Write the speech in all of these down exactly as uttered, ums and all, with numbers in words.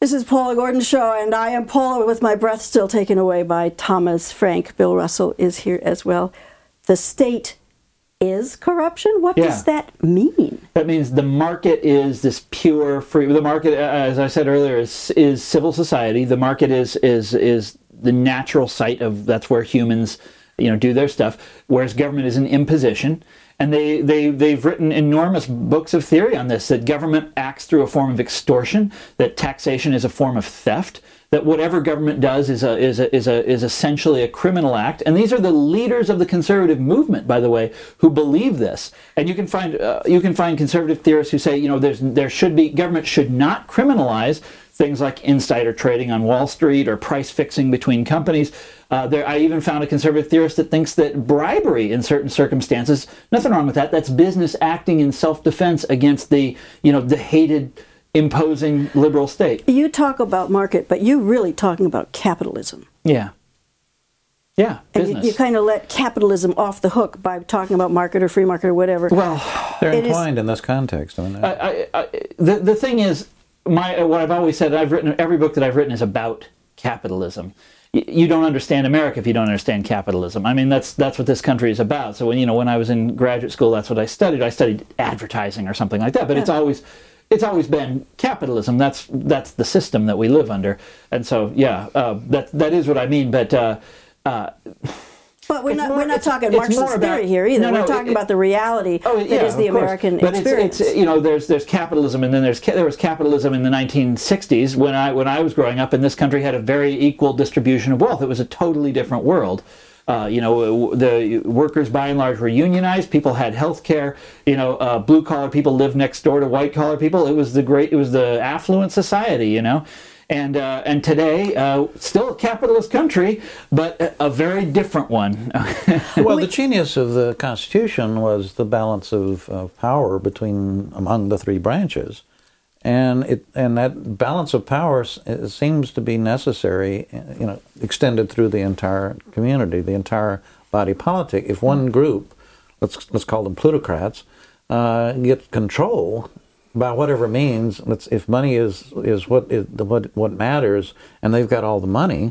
This is Paula Gordon's show, and I am Paula with my breath still taken away by Thomas Frank. Bill Russell is here as well. The state is corruption? What yeah. does that mean? That means the market is this pure free. The market, as I said earlier, is is civil society. The market is is is the natural site of that's where humans, you know, do their stuff. Whereas government is an imposition. And they, they, they've written enormous books of theory on this, that government acts through a form of extortion, that taxation is a form of theft, that whatever government does is a, is a, is a, is essentially a criminal act. And these are the leaders of the conservative movement, by the way, who believe this. And you can find, uh, you can find conservative theorists who say, you know, there's, there should be, government should not criminalize things like insider trading on Wall Street or price fixing between companies. Uh, there, I even found a conservative theorist that thinks that bribery in certain circumstances, nothing wrong with that. That's business acting in self-defense against the, you know, the hated, imposing liberal state. You talk about market, but you're really talking about capitalism. Yeah. Yeah, and business. you, you kind of let capitalism off the hook by talking about market or free market or whatever. Well, they're it entwined is, in this context, aren't they? I, I, I, the the thing is, my what I've always said, I've written every book that I've written is about capitalism. You don't understand America if you don't understand capitalism. I mean, that's that's what this country is about. So when you know when I was in graduate school, that's what I studied. I studied advertising or something like that. But yeah. it's always it's always been capitalism. That's that's the system that we live under. And so yeah, uh, that that is what I mean. But uh, uh, but we're not more, we're not it's, talking it's Marxist about, theory here either. No, no, we're talking it, about the reality oh, that yeah, is the of course. American but experience. It's, it's you know there's there's capitalism, and then there's there was capitalism in the nineteen sixties when I when I was growing up, and this country had a very equal distribution of wealth. It was a totally different world. Uh, you know, the workers by and large were unionized. People had health care. You know, uh, blue collar people lived next door to white collar people. It was the great. It was the affluent society. You know. And uh, and today, uh, still a capitalist country, but a, a very different one. Well, the genius of the Constitution was the balance of, of power between among the three branches, and it and that balance of power seems to be necessary, you know, extended through the entire community, the entire body politic. If one group, let's let's call them plutocrats, uh, get control by whatever means, let's, if money is is what is what what matters, and they've got all the money,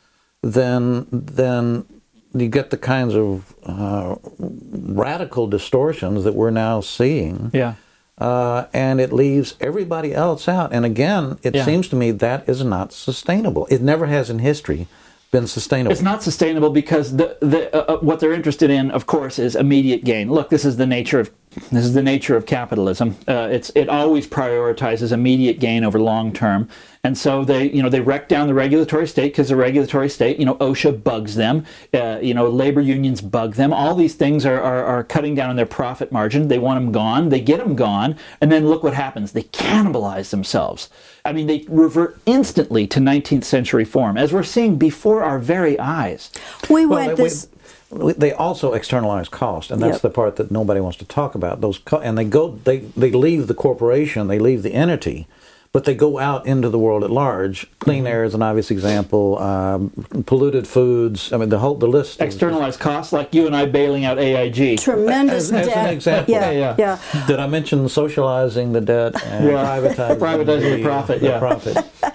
then then you get the kinds of uh, radical distortions that we're now seeing. Yeah, uh, and it leaves everybody else out. And again, it yeah. seems to me that is not sustainable. It never has in history been sustainable. It's not sustainable because the the uh, what they're interested in, of course, is immediate gain. Look, this is the nature of this is the nature of capitalism. Uh, it's it always prioritizes immediate gain over long term, and so they you know they wreck down the regulatory state because the regulatory state you know OSHA bugs them, uh, you know labor unions bug them. All these things are, are are cutting down on their profit margin. They want them gone. They get them gone, and then look what happens. They cannibalize themselves. I mean, they revert instantly to nineteenth century form, as we're seeing before our very eyes. We well, went they, this. We, they also externalize cost, and that's Yep. the part that nobody wants to talk about. Those co- and they go, they they leave the corporation, they leave the entity, but they go out into the world at large. Clean air is an obvious example. Um, polluted foods. I mean, the whole the list. Externalized costs, like you and I bailing out A I G. Tremendous As, as debt. an example. Yeah, Yeah, yeah. yeah. Did I mention socializing the debt and Yeah. privatizing, Privatizing the profit, the yeah. profit?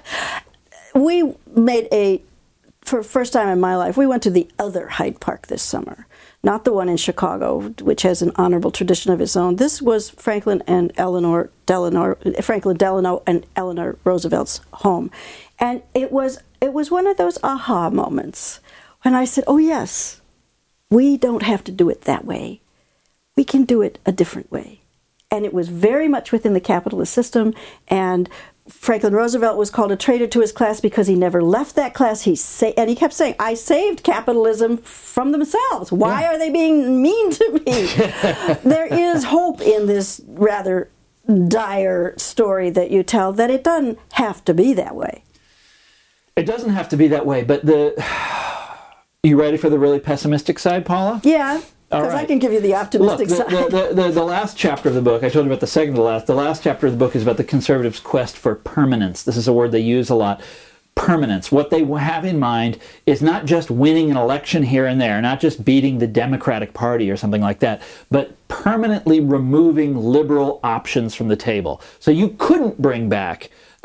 We made a, for the first time in my life, we went to the other Hyde Park this summer. Not the one in Chicago, which has an honorable tradition of its own. This was Franklin and Eleanor Delano, Franklin Delano and Eleanor Roosevelt's home. And it was it was one of those aha moments when I said, oh yes, we don't have to do it that way. We can do it a different way. And it was very much within the capitalist system, and Franklin Roosevelt was called a traitor to his class because he never left that class. He sa- and he kept saying, I saved capitalism from themselves. Why yeah. are they being mean to me? There is hope in this rather dire story that you tell, that it doesn't have to be that way. It doesn't have to be that way, but the... You ready for the really pessimistic side, Paula? Yeah. Because right. I can give you the optimistic Look, the, side. The, the, the, the last chapter of the book, I told you about the second to last. The last chapter of the book is about the conservatives' quest for permanence. This is a word they use a lot. Permanence. What they have in mind is not just winning an election here and there, not just beating the Democratic Party or something like that, but permanently removing liberal options from the table. So you couldn't bring back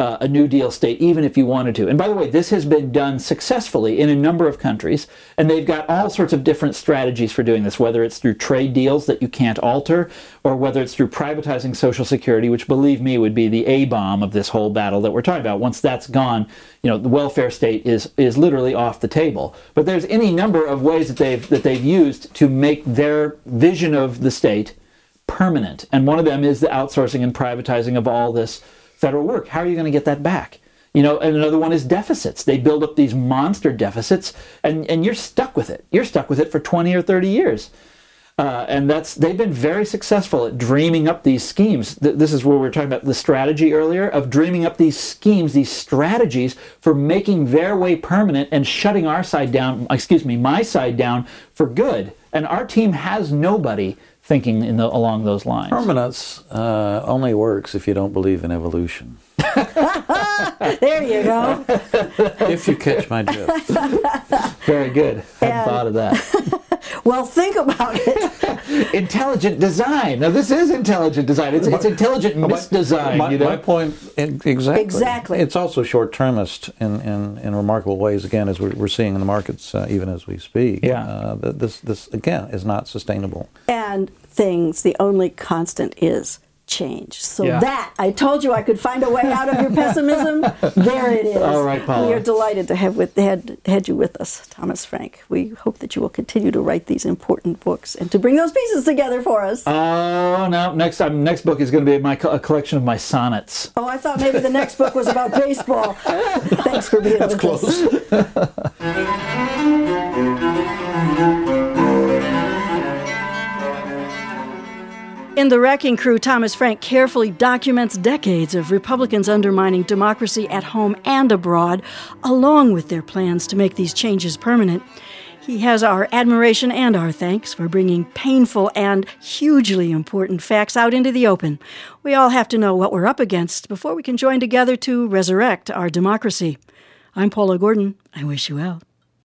uh, a New Deal state, even if you wanted to. And by the way, this has been done successfully in a number of countries, and they've got all sorts of different strategies for doing this, whether it's through trade deals that you can't alter, or whether it's through privatizing Social Security, which, believe me, would be the A-bomb of this whole battle that we're talking about. Once that's gone, you know, the welfare state is is literally off the table. But there's any number of ways that they've that they've used to make their vision of the state permanent. And one of them is the outsourcing and privatizing of all this federal work. How are you going to get that back? You know, and another one is deficits. They build up these monster deficits, and, and you're stuck with it. You're stuck with it for twenty or thirty years. Uh, and that's they've been very successful at dreaming up these schemes. Th- this is where we were talking about the strategy earlier, of dreaming up these schemes, these strategies for making their way permanent and shutting our side down, excuse me, my side down for good. And our team has nobody thinking in the, along those lines. Permanence uh, only works if you don't believe in evolution. There you go. If you catch my drift. Very good. Hadn't And- thought of that. Well, think about it. Intelligent design. Now, this is intelligent design. It's, it's intelligent misdesign. My, you know? my point, exactly. Exactly. It's also short-termist in, in, in remarkable ways, again, as we're, we're seeing in the markets, uh, even as we speak. Yeah. Uh, th- this, this, again, is not sustainable. And things, the only constant is change. So Yeah. that, I told you I could find a way out of your pessimism. There it is. All right, Paula. We are delighted to have with, had, had you with us, Thomas Frank. We hope that you will continue to write these important books and to bring those pieces together for us. Oh, no. Next um, next book is going to be my co- a collection of my sonnets. Oh, I thought maybe the next book was about baseball. Thanks for being That's with close. us. In The Wrecking Crew, Thomas Frank carefully documents decades of Republicans undermining democracy at home and abroad, along with their plans to make these changes permanent. He has our admiration and our thanks for bringing painful and hugely important facts out into the open. We all have to know what we're up against before we can join together to resurrect our democracy. I'm Paula Gordon. I wish you well.